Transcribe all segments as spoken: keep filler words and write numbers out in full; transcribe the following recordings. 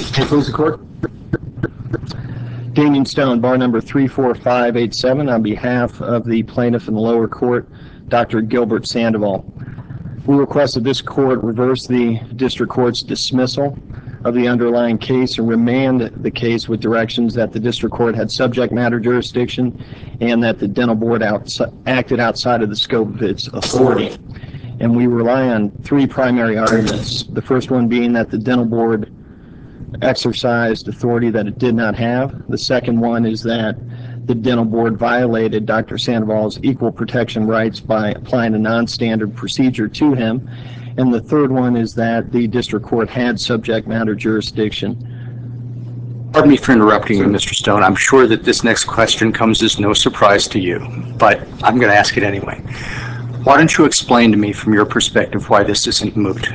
Hey, please, the court. Damien Stone, bar number three four five eight seven, on behalf of the plaintiff in the lower court, Doctor Gilbert Sandoval. We request that this court reverse the district court's dismissal of the underlying case and remand the case with directions that the district court had subject matter jurisdiction and that the dental board outs- acted outside of the scope of its authority. And we rely on three primary arguments. The first one being that the dental board exercised authority that it did not have. The second one is that the dental board violated Doctor Sandoval's equal protection rights by applying a non-standard procedure to him. And the third one is that the district court had subject matter jurisdiction. Pardon me for interrupting you, Mister Stone. I'm sure that this next question comes as no surprise to you, but I'm going to ask it anyway. Why don't you explain to me from your perspective why this isn't moot?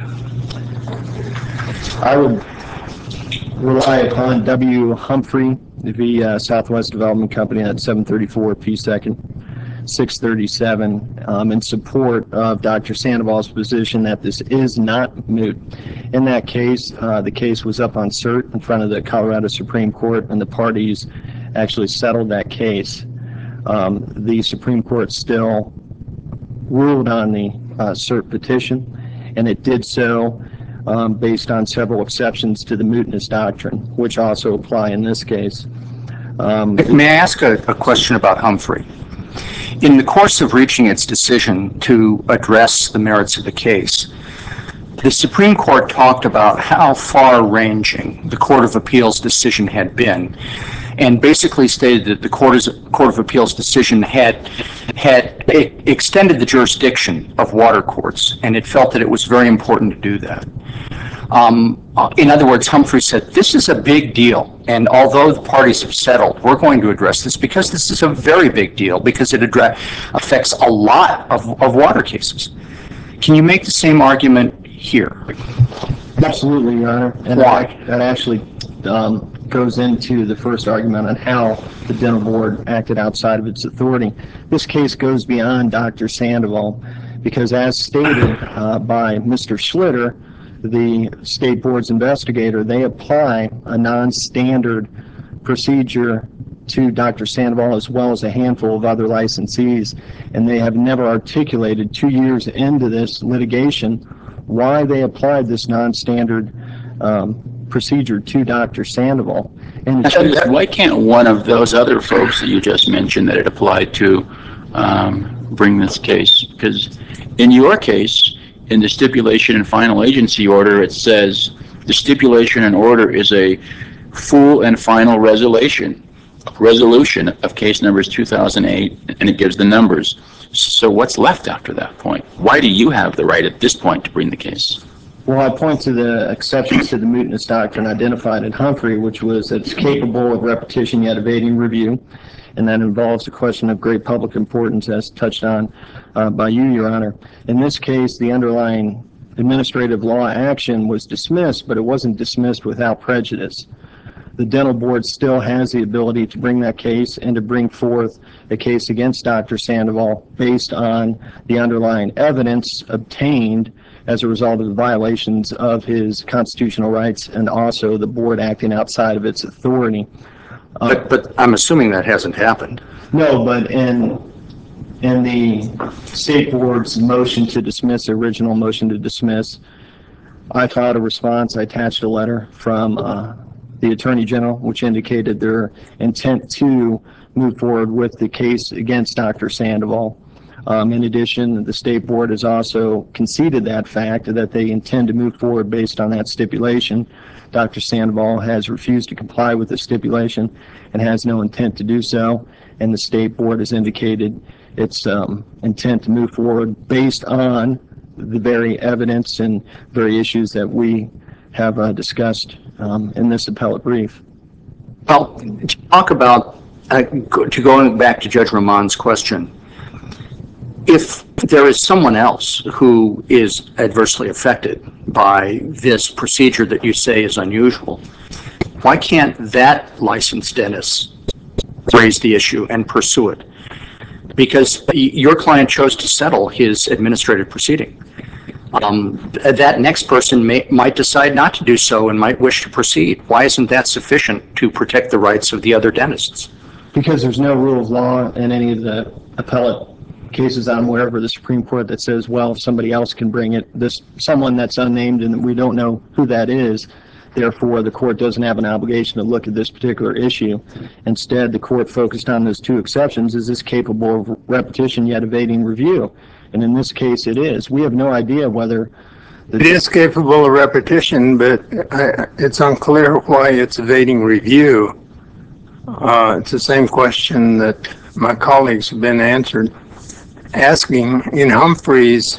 I would rely upon W. Humphrey v. Uh, Southwest Development Company at seven thirty-four P second, six thirty-seven, um, in support of Doctor Sandoval's position that this is not moot. In that case, uh, the case was up on cert in front of the Colorado Supreme Court, and the parties actually settled that case. Um, the Supreme Court still ruled on the uh, cert petition, and it did so Um, based on several exceptions to the mootness doctrine, which also apply in this case. Um, May I ask a, a question about Humphrey? In the course of reaching its decision to address the merits of the case, the Supreme Court talked about how far-ranging the Court of Appeals decision had been, and basically stated that the Court of Appeals decision had had extended the jurisdiction of water courts, and it felt that it was very important to do that. Um, in other words, Humphrey said, this is a big deal, and although the parties have settled, we're going to address this because this is a very big deal, because it address, affects a lot of, of water cases. Can you make the same argument here? Absolutely, Your Honor. And Why? That, that actually um, goes into the first argument on how the dental board acted outside of its authority. This case goes beyond Doctor Sandoval, because as stated uh, by Mister Schlitter, the state board's investigator, they apply a non-standard procedure to Doctor Sandoval as well as a handful of other licensees, and they have never articulated two years into this litigation why they applied this non-standard um, procedure to Doctor Sandoval. And that, why can't one of those other folks that you just mentioned that it applied to um, bring this case? Because in your case, in the stipulation and final agency order, it says the stipulation and order is a full and final resolution resolution of case numbers two thousand eight, and it gives the numbers. So what's left after that point? Why do you have the right at this point to bring the case? Well, I point to the exceptions to the mootness doctrine identified in Humphrey, which was that it's capable of repetition yet evading review, and that involves a question of great public importance, as touched on uh, by you, Your Honor. In this case, the underlying administrative law action was dismissed, but it wasn't dismissed without prejudice. The dental board still has the ability to bring that case and to bring forth a case against Doctor Sandoval based on the underlying evidence obtained as a result of the violations of his constitutional rights and also the board acting outside of its authority. Uh, but, but I'm assuming that hasn't happened. No, but in in the state board's motion to dismiss, original motion to dismiss, I filed a response. I attached a letter from uh, the Attorney General, which indicated their intent to move forward with the case against Doctor Sandoval. Um, in addition, the state board has also conceded that fact, that they intend to move forward based on that stipulation. Doctor Sandoval has refused to comply with the stipulation and has no intent to do so, and the state board has indicated its um, intent to move forward based on the very evidence and very issues that we have uh, discussed um, in this appellate brief. Well, to talk about, uh, to going back to Judge Ramon's question, if there is someone else who is adversely affected by this procedure that you say is unusual, why can't that licensed dentist raise the issue and pursue it? Because your client chose to settle his administrative proceeding. Um, th- that next person may, might decide not to do so and might wish to proceed. Why isn't that sufficient to protect the rights of the other dentists? Because there's no rule of law in any of the appellate cases I'm aware of, or the Supreme Court, that says, well, if somebody else can bring it, this someone that's unnamed and we don't know who that is, therefore the court doesn't have an obligation to look at this particular issue. Instead, the court focused on those two exceptions. Is this capable of repetition yet evading review? And in this case, it is. We have no idea whether the It is capable of repetition, but I- it's unclear why it's evading review. Uh, It's the same question that my colleagues have been answered, asking. In Humphreys,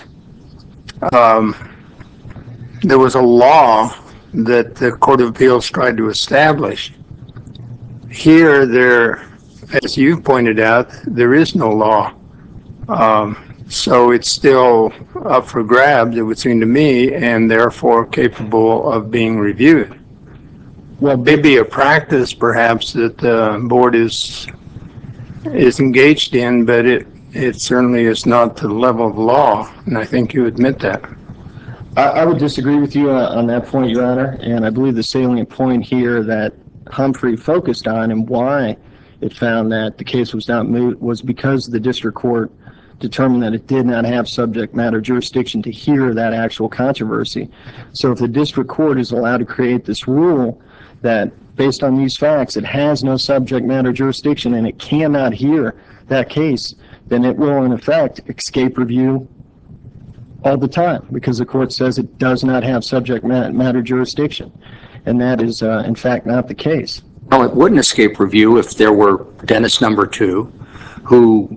um, there was a law that the Court of Appeals tried to establish. Here, there, as you pointed out, there is no law. Um, So it's still up for grabs, it would seem to me, and therefore capable of being reviewed. well, Maybe a practice perhaps that the board is is engaged in, but it it certainly is not to the level of law, and I think you admit that. I, I would disagree with you on, on that point, Your Honor, and I believe the salient point here that Humphrey focused on and why it found that the case was not moot was because the district court determined that it did not have subject matter jurisdiction to hear that actual controversy. So if the district court is allowed to create this rule that based on these facts it has no subject matter jurisdiction and it cannot hear that case, then it will in effect escape review all the time because the court says it does not have subject matter jurisdiction. And that is uh, in fact not the case. Well, it wouldn't escape review if there were dentist number two who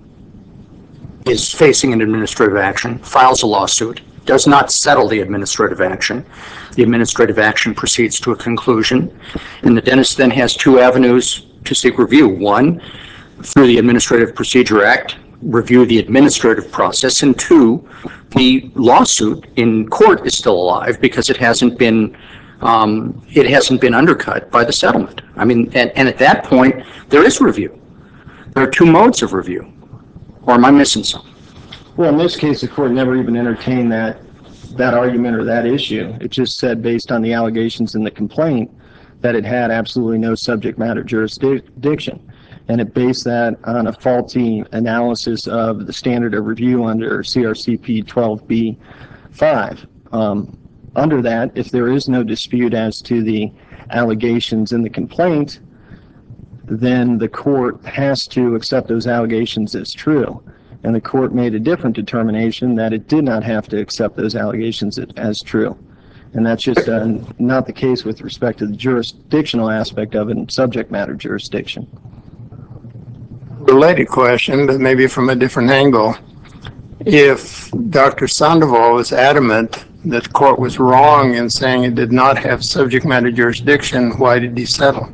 is facing an administrative action, files a lawsuit, does not settle the administrative action. The administrative action proceeds to a conclusion, and the dentist then has two avenues to seek review. One, through the Administrative Procedure Act, review the administrative process, and two, the lawsuit in court is still alive because it hasn't been um, it hasn't been undercut by the settlement. I mean, and, and at that point, there is review. There are two modes of review. Or am I missing something? Well, in this case, the court never even entertained that that argument or that issue. It just said, based on the allegations in the complaint, that it had absolutely no subject matter jurisdiction. And it based that on a faulty analysis of the standard of review under C R C P twelve B five. Um, under that, if there is no dispute as to the allegations in the complaint, then the court has to accept those allegations as true. And the court made a different determination that it did not have to accept those allegations as true. And that's just uh, not the case with respect to the jurisdictional aspect of it and subject matter jurisdiction. Related question, but maybe from a different angle. If Doctor Sandoval was adamant that the court was wrong in saying it did not have subject matter jurisdiction, why did he settle?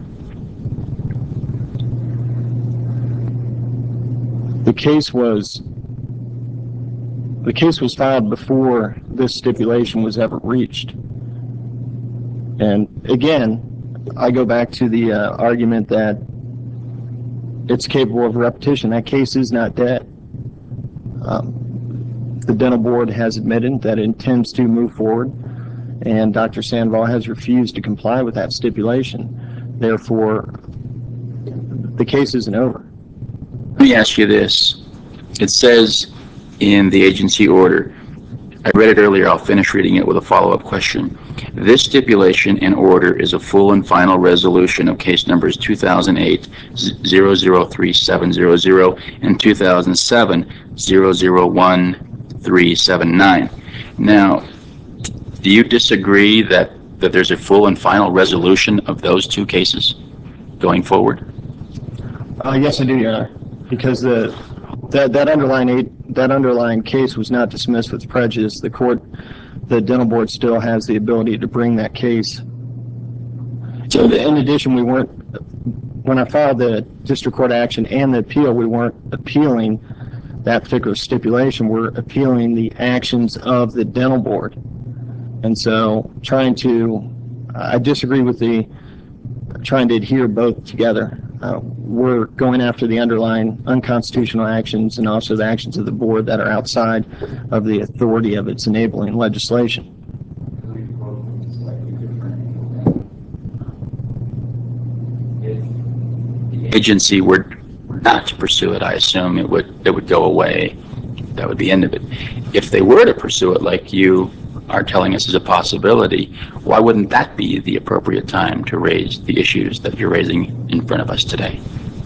The case was the case was filed before this stipulation was ever reached. And again, I go back to the uh, argument that it's capable of repetition. That case is not dead. Um, the dental board has admitted that it intends to move forward, and Doctor Sandoval has refused to comply with that stipulation. Therefore, the case isn't over. Let me ask you this. It says in the agency order, I read it earlier, I'll finish reading it with a follow-up question. This stipulation and order is a full and final resolution of case numbers two thousand eight zero zero three seven zero zero and two thousand seven zero zero one three seven nine. Now, do you disagree that, that there's a full and final resolution of those two cases going forward? Uh, yes, I do, Your Honor, because the that that underlying eight, that underlying case was not dismissed with prejudice. The court, the dental board, still has the ability to bring that case. So, in addition, we weren't when I filed the district court action and the appeal, we weren't appealing that particular stipulation. We're appealing the actions of the dental board, and so trying to, I disagree with the trying to adhere both together. uh, we're going after the underlying unconstitutional actions and also the actions of the board that are outside of the authority of its enabling legislation. Agency were not to pursue it, I assume it would it would go away. That would be the end of it. If they were to pursue it, like you are telling us is a possibility, why wouldn't that be the appropriate time to raise the issues that you're raising in front of us today?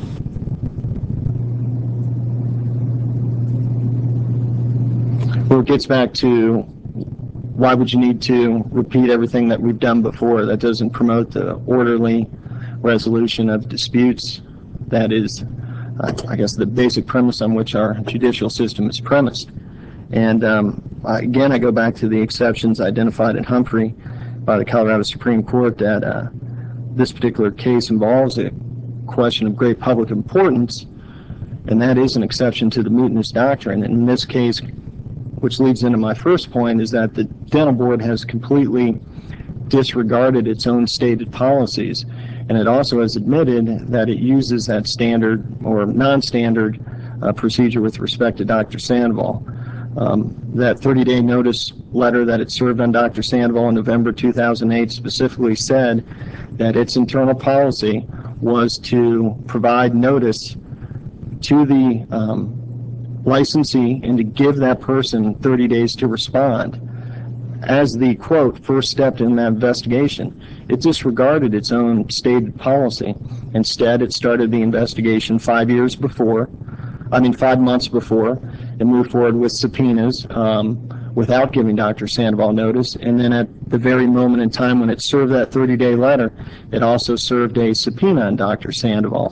Well, it gets back to why would you need to repeat everything that we've done before? That doesn't promote the orderly resolution of disputes. That is, uh, I guess, the basic premise on which our judicial system is premised. And um, again, I go back to the exceptions identified in Humphrey by the Colorado Supreme Court, that uh, this particular case involves a question of great public importance, and that is an exception to the mootness doctrine. And in this case, which leads into my first point, is that the dental board has completely disregarded its own stated policies, and it also has admitted that it uses that standard or non-standard uh, procedure with respect to Doctor Sandoval. Um, that thirty-day notice letter that it served on Doctor Sandoval in November two thousand eight specifically said that its internal policy was to provide notice to the um, licensee and to give that person thirty days to respond. As the, quote, first step in that investigation, it disregarded its own stated policy. Instead, it started the investigation five years before, I mean five months before, and moved forward with subpoenas um, without giving Doctor Sandoval notice. And then at the very moment in time when it served that thirty-day letter, it also served a subpoena on Doctor Sandoval.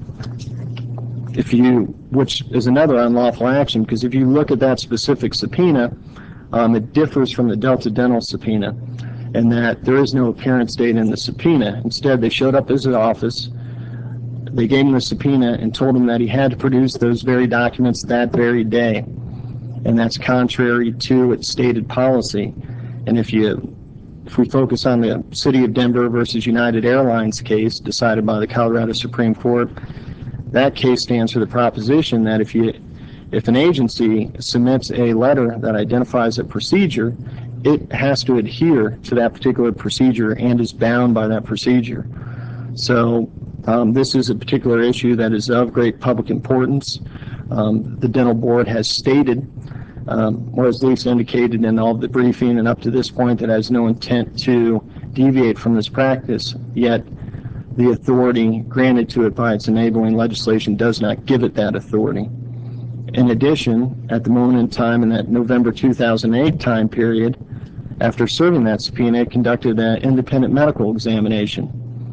If you, which is another unlawful action, because if you look at that specific subpoena, um, it differs from the Delta Dental subpoena in that there is no appearance date in the subpoena. Instead, they showed up at his office, they gave him the subpoena and told him that he had to produce those very documents that very day. And that's contrary to its stated policy. And if you if we focus on the City of Denver versus United Airlines case decided by the Colorado Supreme Court, that case stands for the proposition that if you if an agency submits a letter that identifies a procedure, it has to adhere to that particular procedure and is bound by that procedure. So um, this is a particular issue that is of great public importance. Um, the dental board has stated, um, or at least indicated in all of the briefing and up to this point, that it has no intent to deviate from this practice, yet the authority granted to it by its enabling legislation does not give it that authority. In addition, at the moment in time in that November two thousand eight time period, after serving that subpoena, it conducted an independent medical examination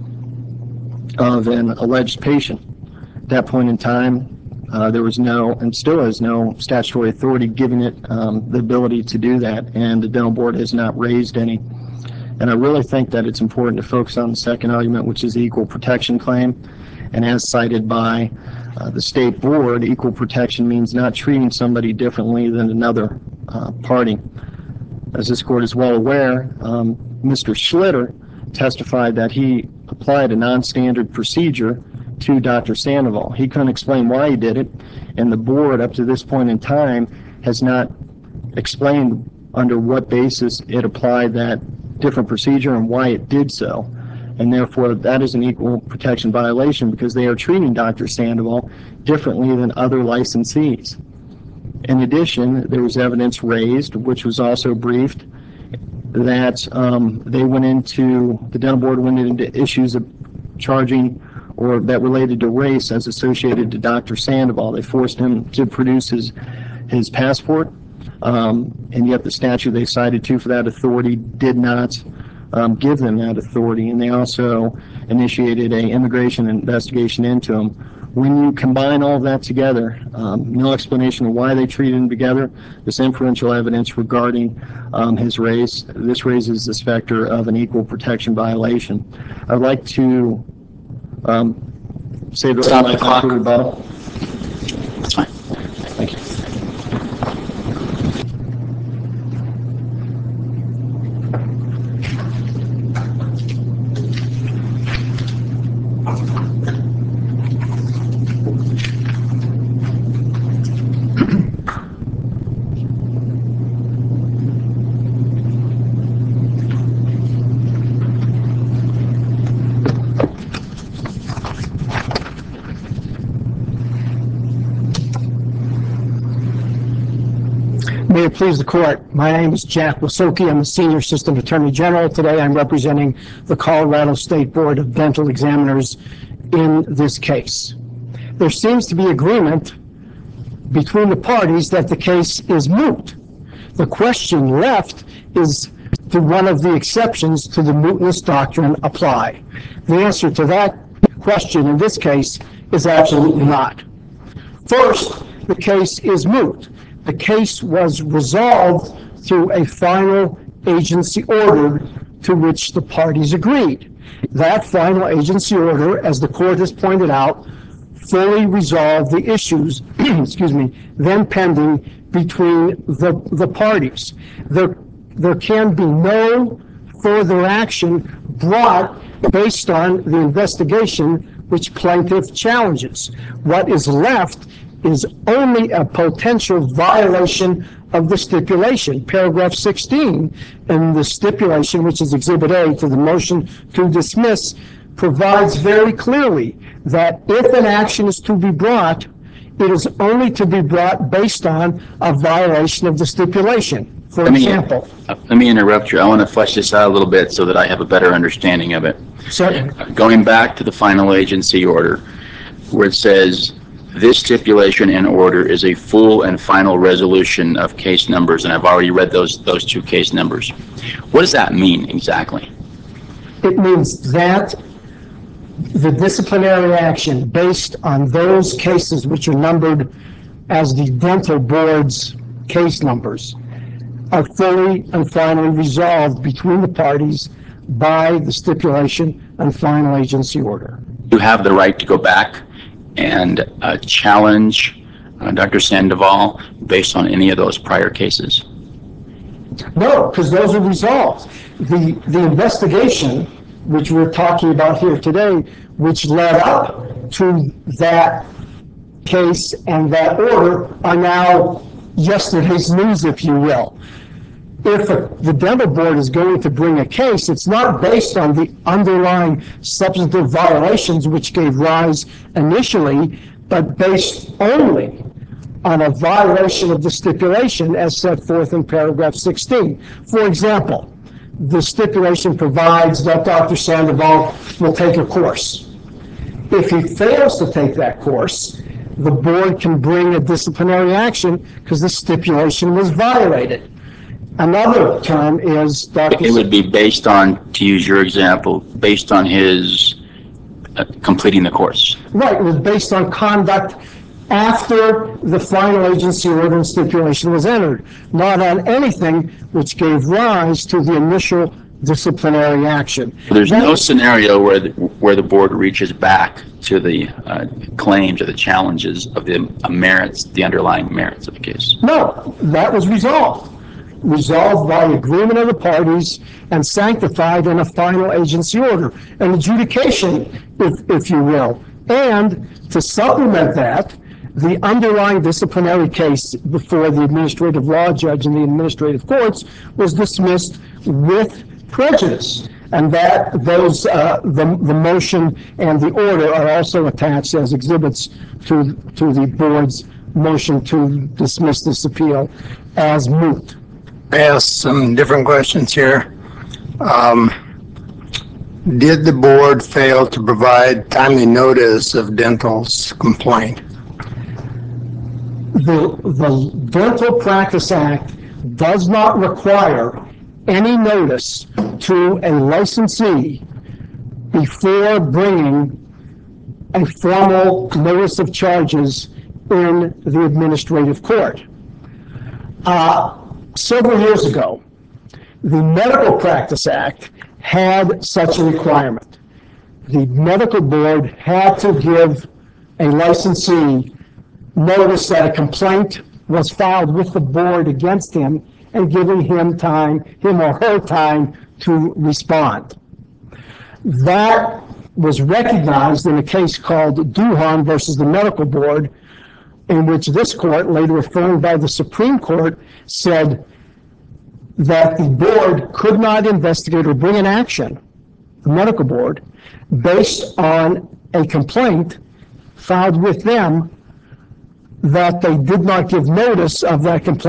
of an alleged patient. At that point in time, uh, there was no, and still is no, statutory authority giving it um, the ability to do that, and the dental board has not raised any. And I really think that it's important to focus on the second argument, which is the equal protection claim. And as cited by uh, the state board, equal protection means not treating somebody differently than another uh, party. As this court is well aware, um, Mister Schlitter testified that he applied a non-standard procedure to Doctor Sandoval. He couldn't explain why he did it, and the board up to this point in time has not explained under what basis it applied that different procedure and why it did so. And therefore, that is an equal protection violation because they are treating Doctor Sandoval differently than other licensees. In addition, there was evidence raised, which was also briefed, that um, they went into, the dental board went into issues of charging or that related to race as associated to Doctor Sandoval. They forced him to produce his, his passport, um, and yet the statute they cited to for that authority did not um, give them that authority, and they also initiated an immigration investigation into him. When you combine all of that together, um, no explanation of why they treated him together, this inferential evidence regarding um, his race, this raises the specter of an equal protection violation. I'd like to um, save the Stop the clock. for rebuttal. That's fine. Thank you. May it please the court. My name is Jack Wasoki. I'm a senior assistant attorney general. Today I'm representing the Colorado State Board of Dental Examiners in this case. There seems to be agreement between the parties that the case is moot. The question left is, do one of the exceptions to the mootness doctrine apply? The answer to that question in this case is absolutely not. First, the case is moot. The case was resolved through a final agency order to which the parties agreed. That final agency order, as the court has pointed out, fully resolved the issues, excuse me, then pending between the, the parties. There, there can be no further action brought based on the investigation which plaintiff challenges. What is left is only a potential violation of the stipulation. Paragraph sixteen in the stipulation, which is Exhibit A to the motion to dismiss, provides very clearly that if an action is to be brought, it is only to be brought based on a violation of the stipulation. For Let me, example, uh, let me interrupt you. I want to flesh this out a little bit so that I have a better understanding of it. certainly, Going back to the final agency order, where it says this stipulation and order is a full and final resolution of case numbers, and I've already read those those two case numbers. What does that mean exactly? it means that the disciplinary action based on those cases which are numbered as the dental board's case numbers are fully and finally resolved between the parties by the stipulation and final agency order. You have the right to go back and uh, challenge uh, Doctor Sandoval based on any of those prior cases? No, because those are resolved. The, the investigation, which we're talking about here today, which led up to that case and that order, are now yesterday's news, if you will. If a, the dental board is going to bring a case, it's not based on the underlying substantive violations which gave rise initially, but based only on a violation of the stipulation as set forth in paragraph sixteen. For example, the stipulation provides that Doctor Sandoval will take a course. If he fails to take that course, the board can bring a disciplinary action because the stipulation was violated. Another term is Doctor It would be based on, to use your example, based on his uh, completing the course. Right, it was based on conduct after the final agency order and stipulation was entered, not on anything which gave rise to the initial disciplinary action. There's That- no scenario where the, where the board reaches back to the uh, claims or the challenges of the uh, merits, the underlying merits of the case. No, that was resolved. Resolved by agreement of the parties and sanctified in a final agency order, an adjudication, if, if you will. And to supplement that, the underlying disciplinary case before the administrative law judge in the administrative courts was dismissed with prejudice. And that those, uh, the, the motion and the order are also attached as exhibits to, to the board's motion to dismiss this appeal as moot. I ask some different questions here. Um, did the board fail to provide timely notice of Dental's complaint? The, the Dental Practice Act does not require any notice to a licensee before bringing a formal notice of charges in the administrative court. Uh, several years ago, the Medical Practice Act had such a requirement. The medical board had to give a licensee notice that a complaint was filed with the board against him and giving him time, him or her time to respond. That was recognized in a case called Duhan versus the Medical Board, in which this court, later affirmed by the Supreme Court, said that the board could not investigate or bring an action, the medical board, based on a complaint filed with them that they did not give notice of that complaint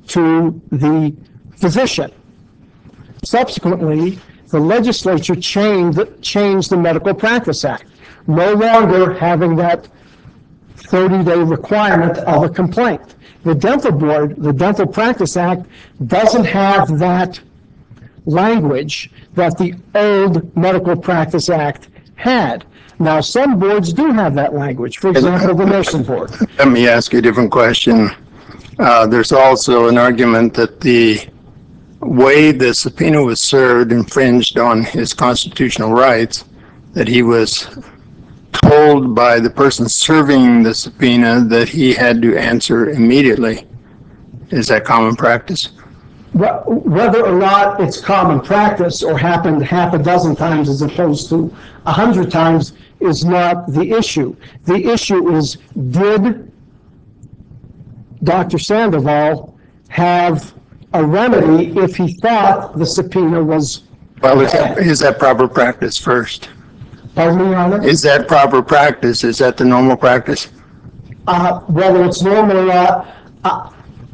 to the physician. Subsequently, the legislature changed, changed the Medical Practice Act, no longer having that thirty-day requirement of a complaint. The Dental Board, the Dental Practice Act, doesn't have that language that the old Medical Practice Act had. Now, some boards do have that language. For example, the Nursing Board. Let me ask you a different question. Uh, there's also an argument that the way the subpoena was served infringed on his constitutional rights, that he was told by the person serving the subpoena that he had to answer immediately. Is that common practice? Whether or not it's common practice or happened half a dozen times as opposed to a hundred times is not the issue. The issue is, did Doctor Sandoval have a remedy if he thought the subpoena was... Well, is that, is that proper practice first? Pardon me, Your Honor? Is that proper practice? Is that the normal practice? Uh, whether it's normal or not, uh,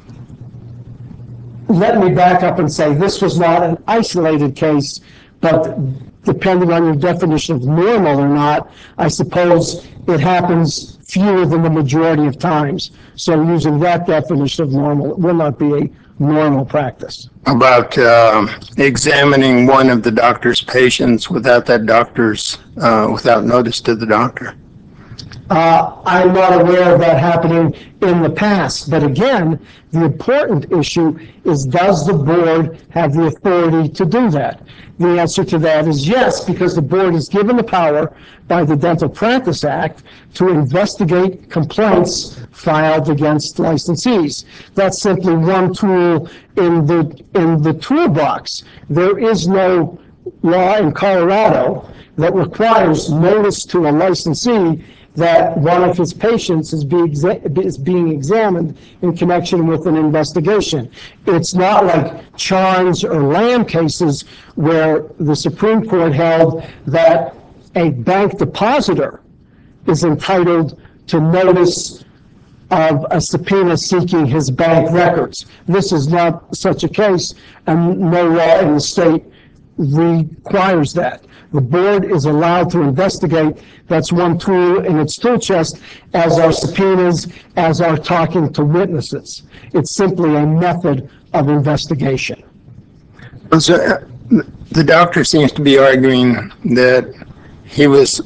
let me back up and say this was not an isolated case, but depending on your definition of normal or not, I suppose it happens fewer than the majority of times. So using that definition of normal, it will not be a normal practice. About uh, examining one of the doctor's patients without that doctor's, uh, without notice to the doctor? Uh, I'm not aware of that happening in the past, but again, the important issue is, does the board have the authority to do that? The answer to that is yes, because the board is given the power by the Dental Practice Act to investigate complaints filed against licensees. That's simply one tool in the, in the toolbox. There is no law in Colorado that requires notice to a licensee that one of his patients is, be exa is being examined in connection with an investigation. It's not like Charnes or Lamb cases where the Supreme Court held that a bank depositor is entitled to notice of a subpoena seeking his bank records. This is not such a case, and no law in the state requires that. The board is allowed to investigate. That's one tool in its tool chest, as are subpoenas, as are talking to witnesses. It's simply a method of investigation. So, uh, the doctor seems to be arguing that he was,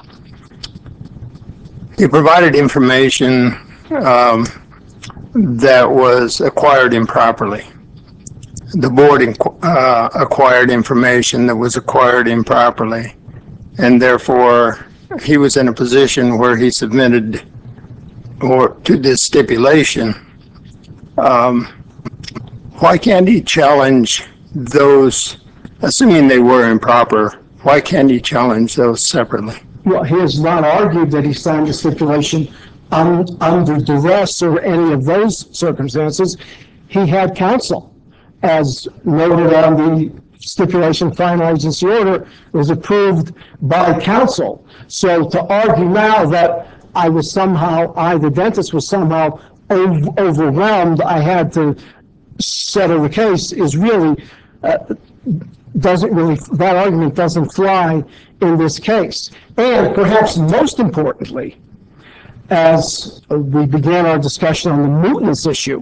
he provided information um, that was acquired improperly. The board uh, acquired information that was acquired improperly, and therefore he was in a position where he submitted or to this stipulation. Um, why can't he challenge those, assuming they were improper, why can't he challenge those separately? Well, he has not argued that he signed a stipulation un under duress or any of those circumstances. He had counsel. As noted on the stipulation final agency order, was approved by counsel. So to argue now that I was somehow, I, the dentist, was somehow ov overwhelmed, I had to settle the case, is really, uh, doesn't really, that argument doesn't fly in this case. And perhaps most importantly, as we began our discussion on the mootness issue,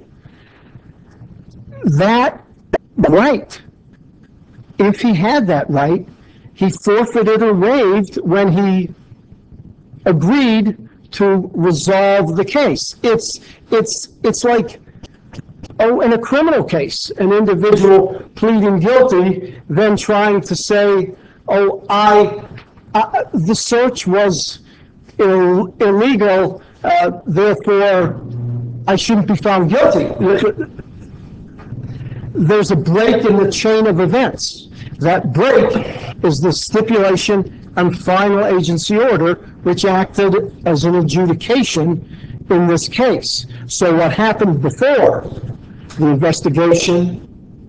that right, if he had that right, he forfeited or waived when he agreed to resolve the case. It's, it's, it's like, oh, in a criminal case, an individual pleading guilty, then trying to say, oh, I, I the search was Ill, illegal, uh, therefore I shouldn't be found guilty. There's a break in the chain of events. That break is the stipulation and final agency order, which acted as an adjudication in this case. So what happened before, the investigation,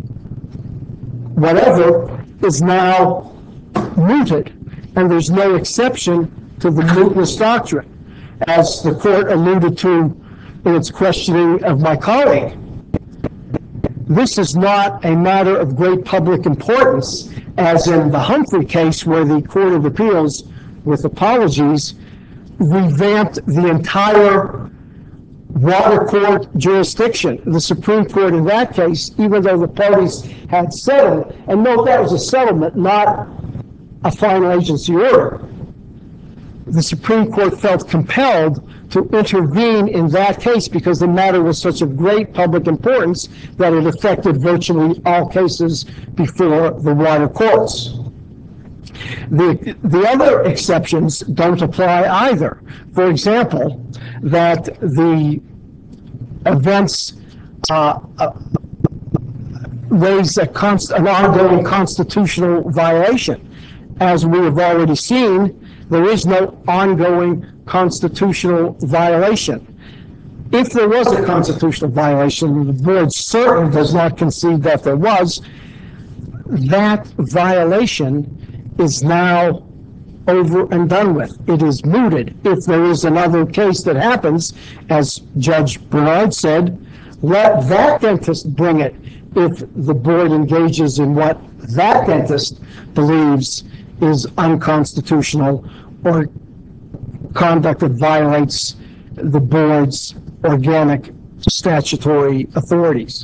whatever, is now mooted, and there's no exception to the mootness doctrine. As the court alluded to in its questioning of my colleague, This is not a matter of great public importance, as in the Humphrey case where the Court of Appeals, with apologies, revamped the entire water court jurisdiction. The Supreme Court in that case, even though the parties had settled, and note that was a settlement, not a final agency order, the Supreme Court felt compelled to intervene in that case because the matter was such of great public importance that it affected virtually all cases before the water courts. The, the other exceptions don't apply either. For example, that the events uh, uh, raise a const- an ongoing constitutional violation. As we have already seen, there is no ongoing constitutional violation. If there was a constitutional violation, the board certainly does not concede that there was. That violation is now over and done with. It is mooted. If there is another case that happens, as Judge Bernard said, let that dentist bring it if the board engages in what that dentist believes is unconstitutional or conduct that violates the board's organic statutory authorities.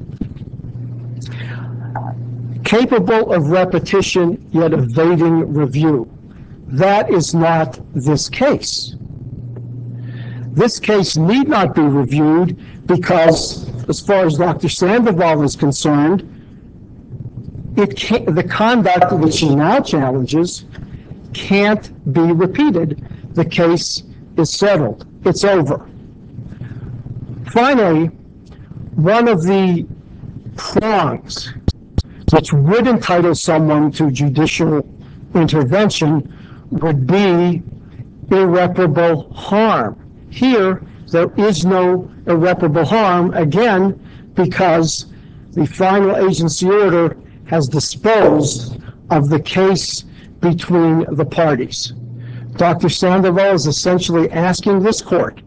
Capable of repetition yet evading review. That is not this case. This case need not be reviewed because, as far as Doctor Sandoval is concerned, it can't, the conduct which he now challenges can't be repeated. The case is settled. It's over. Finally, one of the prongs which would entitle someone to judicial intervention would be irreparable harm. Here, there is no irreparable harm, again, because the final agency order has disposed of the case between the parties. Doctor Sandoval is essentially asking this court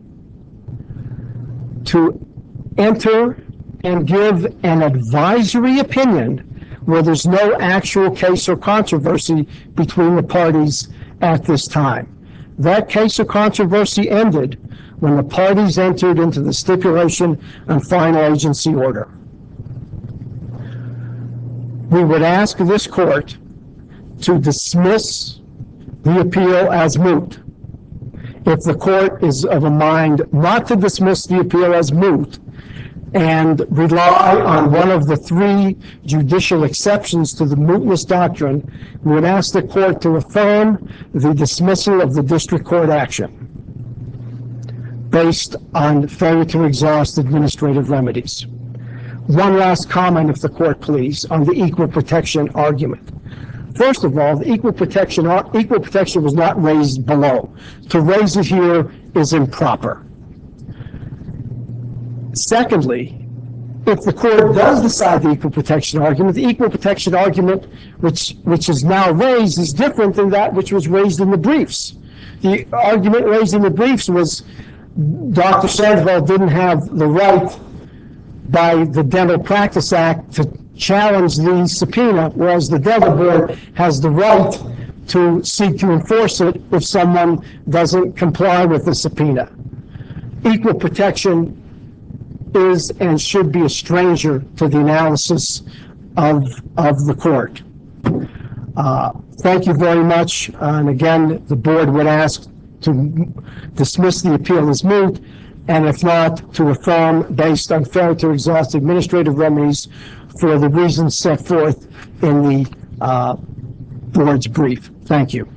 to enter and give an advisory opinion where there's no actual case or controversy between the parties at this time. That case or controversy ended when the parties entered into the stipulation and final agency order. We would ask this court to dismiss the appeal as moot. If the court is of a mind not to dismiss the appeal as moot and rely on one of the three judicial exceptions to the mootness doctrine, we would ask the court to affirm the dismissal of the district court action based on failure to exhaust administrative remedies. One last comment, if the court please, on the equal protection argument. First of all, the equal protection equal protection was not raised below. To raise it here is improper. Secondly, if the court does decide the equal protection argument, the equal protection argument which which is now raised is different than that which was raised in the briefs. The argument raised in the briefs was Doctor Sandoval didn't have the right by the Dental Practice Act to challenge the subpoena, whereas the Dental Board has the right to seek to enforce it if someone doesn't comply with the subpoena. Equal protection is and should be a stranger to the analysis of, of the court. Uh, thank you very much. Uh, and again, the board would ask to dismiss the appeal as moot, and if not, to affirm based on failure to exhaust administrative remedies for the reasons set forth in the uh, board's brief. Thank you.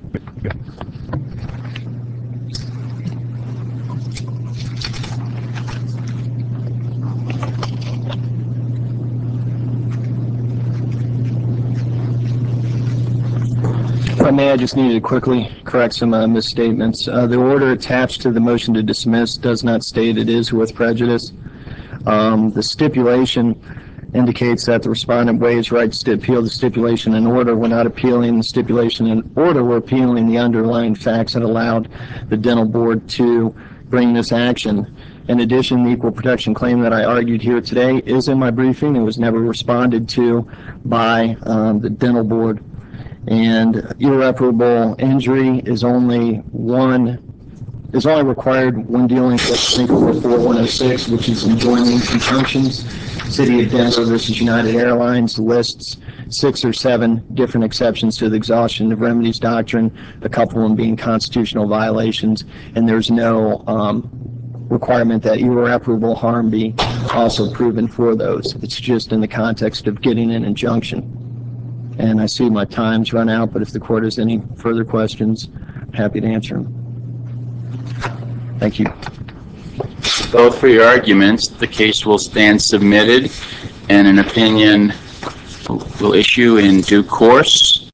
If I may, I just needed to quickly correct some uh, misstatements. Uh, the order attached to the motion to dismiss does not state it is with prejudice. Um, the stipulation indicates that the respondent waives rights to appeal the stipulation and order. We're not appealing the stipulation and order. We're appealing the underlying facts that allowed the dental board to bring this action. In addition, the equal protection claim that I argued here today is in my briefing. It was never responded to by um, the dental board. And irreparable injury is only one, is only required when dealing with Singapore four one oh six, which is enjoining conjunctions. City of Denver versus United Airlines lists six or seven different exceptions to the exhaustion of remedies doctrine, a couple of them being constitutional violations, and there's no um, requirement that irreparable harm be also proven for those. It's just in the context of getting an injunction. And I see my time's run out, but if the court has any further questions, I'm happy to answer them. Thank you. Both for your arguments. The case will stand submitted, and an opinion will issue in due course.